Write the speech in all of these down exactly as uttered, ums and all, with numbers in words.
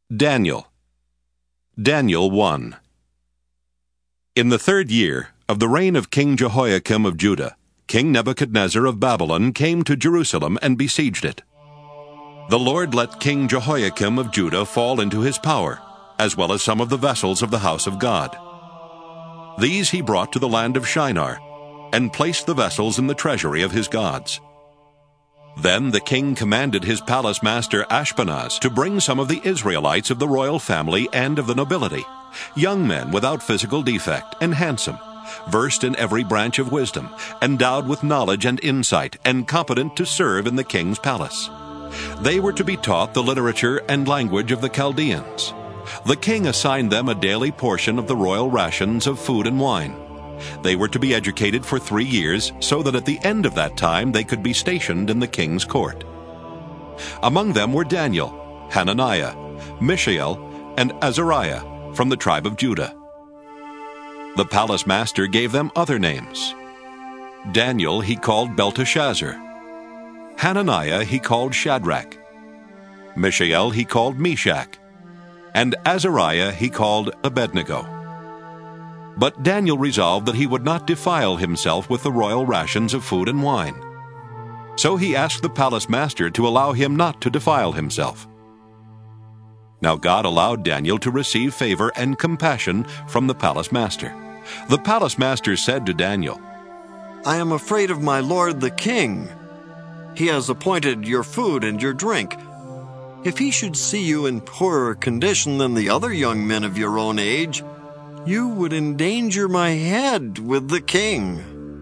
Daniel. Daniel one. In the third year of the reign of King Jehoiakim of Judah, King Nebuchadnezzar of Babylon came to Jerusalem and besieged it. The Lord let King Jehoiakim of Judah fall into his power, as well as some of the vessels of the house of God. These he brought to the land of Shinar, and placed the vessels in the treasury of his gods. Then the king commanded his palace master Ashpenaz to bring some of the Israelites of the royal family and of the nobility, young men without physical defect and handsome, versed in every branch of wisdom, endowed with knowledge and insight, and competent to serve in the king's palace. They were to be taught the literature and language of the Chaldeans. The king assigned them a daily portion of the royal rations of food and wine. They were to be educated for three years, so that at the end of that time they could be stationed in the king's court. Among them were Daniel, Hananiah, Mishael, and Azariah from the tribe of Judah. The palace master gave them other names. Daniel he called Belteshazzar. Hananiah he called Shadrach. Mishael he called Meshach. And Azariah he called Abednego. But Daniel resolved that he would not defile himself with the royal rations of food and wine. So he asked the palace master to allow him not to defile himself. Now God allowed Daniel to receive favor and compassion from the palace master. The palace master said to Daniel, "I am afraid of my lord the king. He has appointed your food and your drink. If he should see you in poorer condition than the other young men of your own age, you would endanger my head with the king."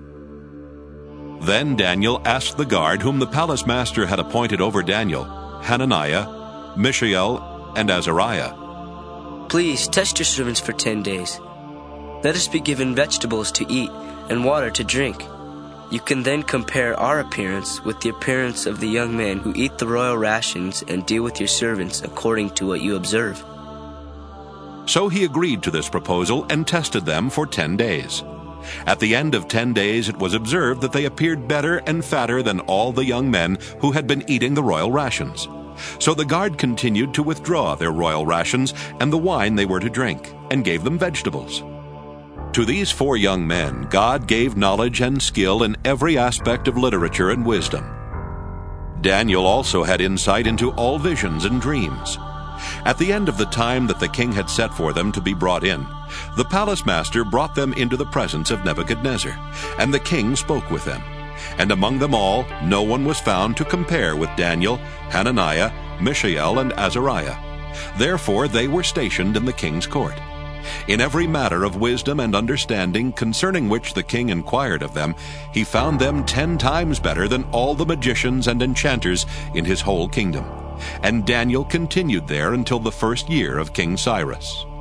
Then Daniel asked the guard whom the palace master had appointed over Daniel, Hananiah, Mishael, and Azariah, "Please test your servants for ten days. Let us be given vegetables to eat and water to drink. You can then compare our appearance with the appearance of the young men who eat the royal rations and deal with your servants according to what you observe." So he agreed to this proposal and tested them for ten days. At the end of ten days it was observed that they appeared better and fatter than all the young men who had been eating the royal rations. So the guard continued to withdraw their royal rations and the wine they were to drink, and gave them vegetables. To these four young men God gave knowledge and skill in every aspect of literature and wisdom. Daniel also had insight into all visions and dreams. At the end of the time that the king had set for them to be brought in, the palace master brought them into the presence of Nebuchadnezzar, and the king spoke with them. And among them all no one was found to compare with Daniel, Hananiah, Mishael, and Azariah. Therefore they were stationed in the king's court. In every matter of wisdom and understanding concerning which the king inquired of them, he found them ten times better than all the magicians and enchanters in his whole kingdom. And Daniel continued there until the first year of King Cyrus.